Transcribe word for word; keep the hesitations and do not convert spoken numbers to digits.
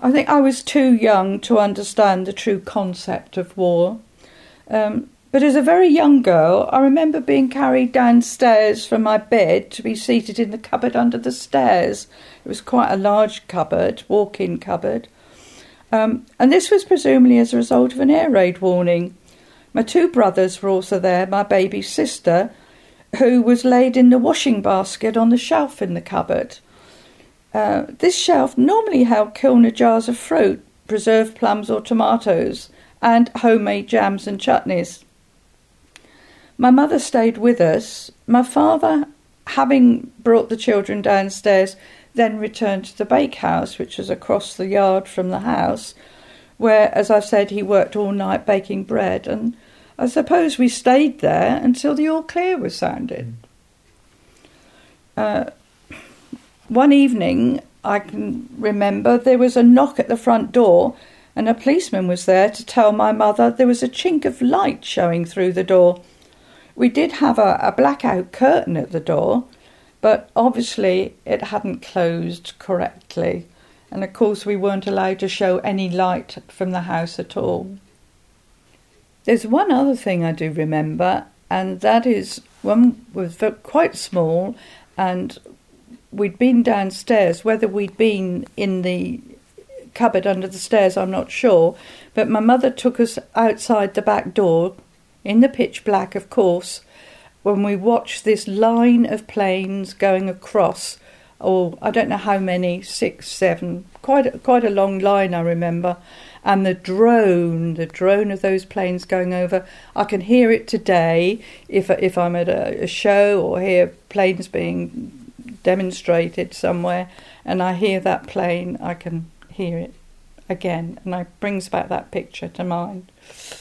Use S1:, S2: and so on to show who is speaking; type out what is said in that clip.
S1: I think I was too young to understand the true concept of war. Um, but as a very young girl, I remember being carried downstairs from my bed to be seated in the cupboard under the stairs. It was quite a large cupboard, walk-in cupboard. Um, and this was presumably as a result of an air raid warning. My two brothers were also there, my baby sister, who was laid in the washing basket on the shelf in the cupboard. Uh, this shelf normally held Kilner jars of fruit, preserved plums or tomatoes, and homemade jams and chutneys. My mother stayed with us. My father, having brought the children downstairs, then returned to the bakehouse, which was across the yard from the house, where, as I've said, he worked all night baking bread, and I suppose we stayed there until the all clear was sounded. Uh, one evening, I can remember, there was a knock at the front door, and a policeman was there to tell my mother there was a chink of light showing through the door. We did have a, a blackout curtain at the door, but obviously it hadn't closed correctly, and of course we weren't allowed to show any light from the house at all. There's one other thing I do remember, and that is when we were quite small and we'd been downstairs. Whether we'd been in the cupboard under the stairs, I'm not sure, but my mother took us outside the back door, in the pitch black, of course, when we watched this line of planes going across, or I don't know how many, six, seven, quite a, quite a long line, I remember, and the drone, the drone of those planes going over. I can hear it today if if I'm at a, a show or hear planes being demonstrated somewhere, and I hear that plane, I can hear it again, and it brings back that picture to mind.